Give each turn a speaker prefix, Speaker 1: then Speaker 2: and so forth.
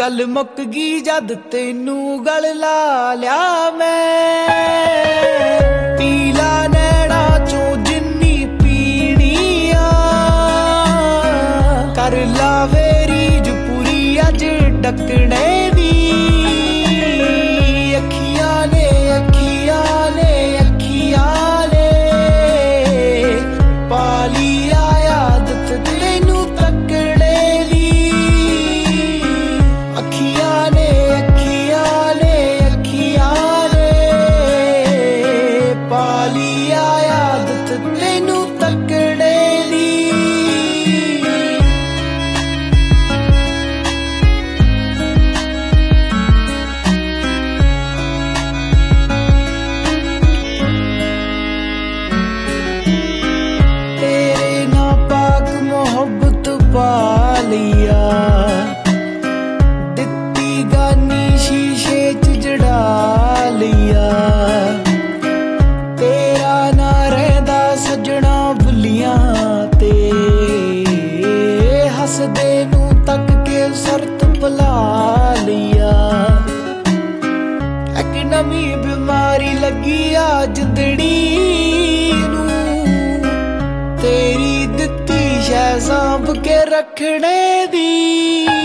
Speaker 1: गल मुक गई जद तेनू गल ला लिया मैं पीला नैना चो जिन्नी पीनी कर ला वेरी जपूरी अज डकने दी अखियां ने अखियां ने अखियां ने पाली आदत तेनू तकने दी अखियां ने अखियां ने अखियां ने पाली आदत तेनू तकने दी पा लिया दित्ती गानी शीशे च जड़ा लिया तेरा ना रहंदा सजना भुलियां ते हसदे नू तक के सरत भुला लिया एक नवी बीमारी लगी आ जिंदड़ी नू तेरी दित्ती शै सांभ के रखने दी।